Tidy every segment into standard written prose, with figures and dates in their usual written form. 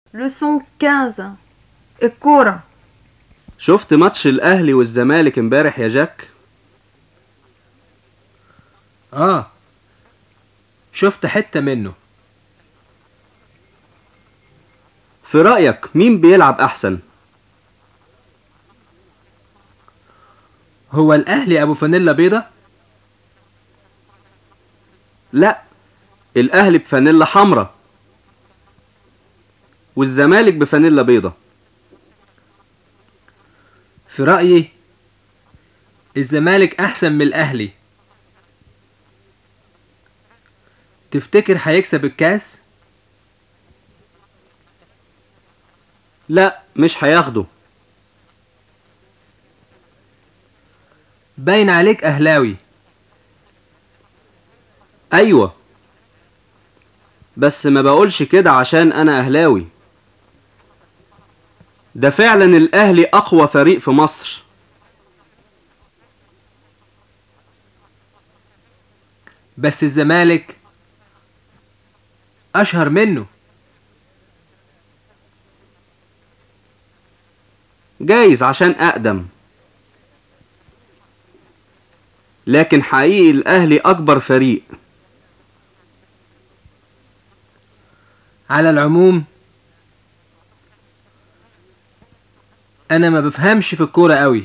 Leçon 15. الكورة. شفت ماتش الأهلي والزمالك امبارح يا جاك؟ شفت حتة منه. في رأيك مين بيلعب أحسن؟ هو الأهلي أبو فانيلا بيضة؟ لا، الأهلي بفانيلا حمرا والزمالك بفانيلا بيضة. في رأيي الزمالك أحسن من الأهلي. تفتكر هيكسب الكاس؟ لا، مش هياخده. باين عليك أهلاوي. أيوة، بس ما بقولش كده عشان أنا أهلاوي. ده فعلا الأهلي أقوى فريق في مصر. بس الزمالك أشهر منه. جايز عشان أقدم، لكن حقيقي الأهلي أكبر فريق. على العموم أنا ما بفهمش في الكورة قوي.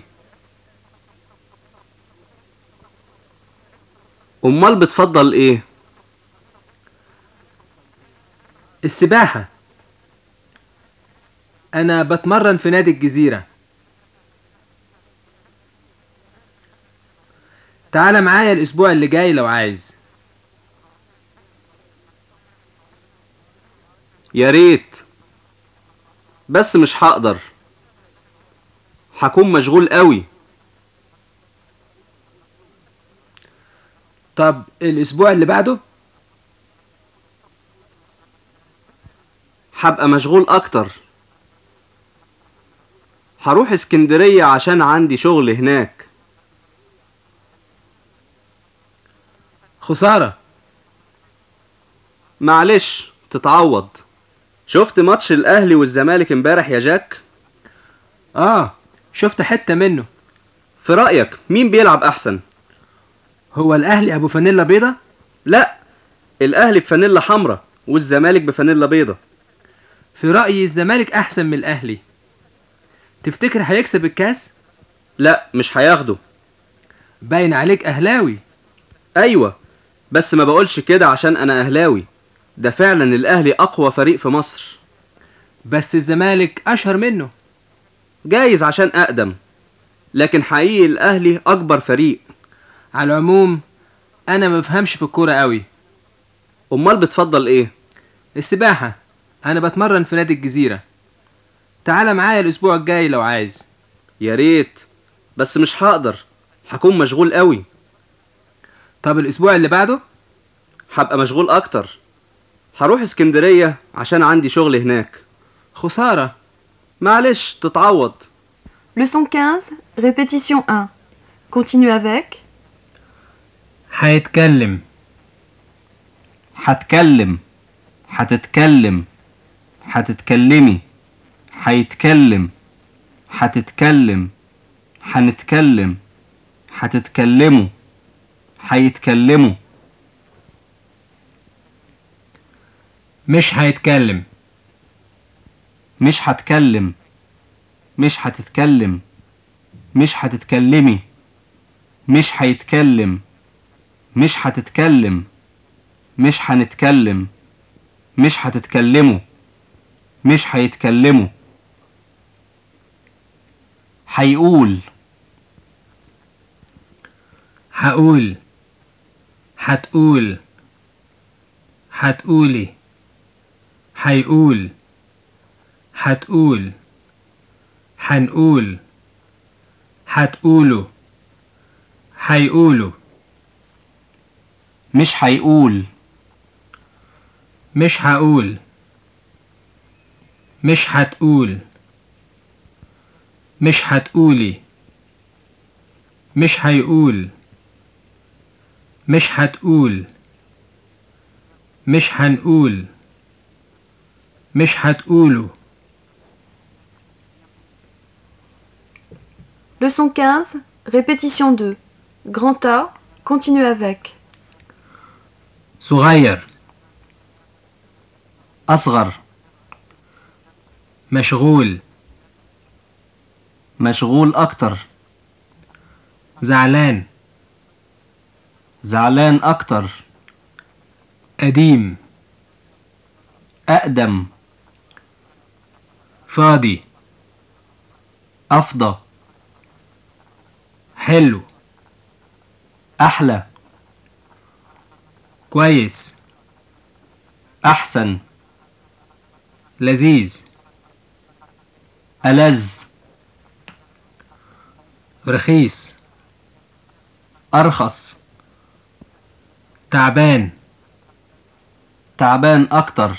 أمال بتفضل إيه؟ السباحة. أنا بتمرن في نادي الجزيرة. تعال معايا الأسبوع اللي جاي لو عايز. يا ريت، بس مش هقدر، هكون مشغول قوي. طب الأسبوع اللي بعده؟ هبقى مشغول أكتر، هروح اسكندرية عشان عندي شغل هناك. خسارة. معلش تتعوض. شفت ماتش الأهلي والزمالك امبارح يا جاك؟ شفت حتة منه. في رأيك مين بيلعب أحسن؟ هو الأهلي أبو فانيلا بيضة؟ لا، الأهلي بفانيلا حمرا والزمالك بفانيلا بيضة. في رأيي الزمالك أحسن من الأهلي. تفتكر هيكسب الكاس؟ لا، مش هياخده. باين عليك أهلاوي. أيوة، بس ما بقولش كده عشان أنا أهلاوي. ده فعلا الأهلي أقوى فريق في مصر. بس الزمالك أشهر منه. جايز عشان أقدم، لكن حقيقي الأهلي أكبر فريق. على العموم أنا ما بفهمش في الكورة قوي. أمال بتفضل إيه؟ السباحة. أنا بتمرن في نادي الجزيرة. تعال معايا الأسبوع الجاي لو عايز. يا ريت، بس مش هقدر، هكون مشغول قوي. طب الأسبوع اللي بعده؟ هبقى مشغول أكتر، هروح اسكندرية عشان عندي شغل هناك. خسارة. معلش تتعوض. Leçon 15. Répétition 1. Continue avec. هيتكلم. هتكلم، هتتكلم، هتتكلمي، هيتكلم، هتتكلم، هنتكلم، هتتكلموا، هيتكلموا. مش هيتكلم. مش هتكلم، مش هتتكلم، مش هتتكلمي، مش هيتكلم، مش هتتكلم، مش هنتكلم، مش هتتكلموا، مش هيتكلموا. هيقول. هقول. هتقول. هتقولي. هيقول. هتقول. هنقول. هتقولوا. هيقولوا. مش هيقول. مش هقول. مش هتقول. مش هتقولي. مش هيقول. مش هتقول. مش هنقول. مش هتقوله. Leçon 15, répétition 2. Grand A, continue avec. صغير. أصغر. مشغول. مشغول أكتر. زعلان. زعلان أكتر. قديم. أقدم. فاضي. أفضى. حلو. أحلى. كويس. أحسن. لذيذ. ألذ. رخيص. أرخص. تعبان. تعبان أكتر.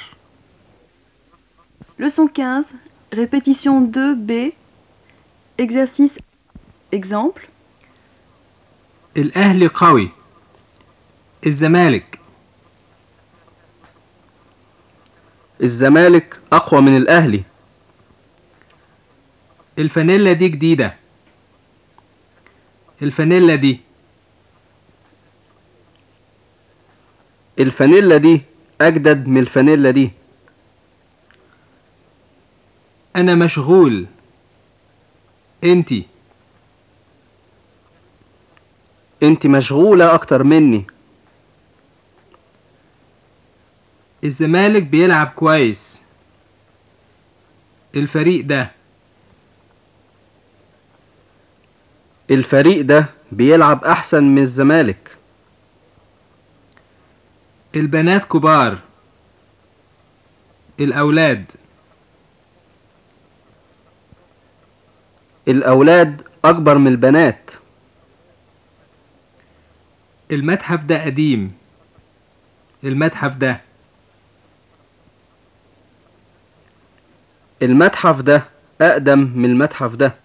Leçon 15, répétition 2B. Exercice. Exemple. الأهلي قوي. الزمالك. الزمالك أقوى من الأهلي. الفانيلا دي جديدة. الفانيلا دي. الفانيلا دي أجدد من الفانيلا دي. أنا مشغول. انت مشغولة أكتر مني. الزمالك بيلعب كويس. الفريق ده. الفريق ده بيلعب أحسن من الزمالك. البنات كبار. الأولاد. الأولاد أكبر من البنات. المتحف ده قديم. المتحف ده. المتحف ده أقدم من المتحف ده.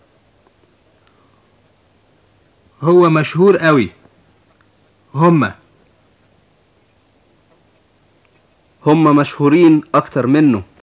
هو مشهور قوي. هما هم مشهورين أكتر منه.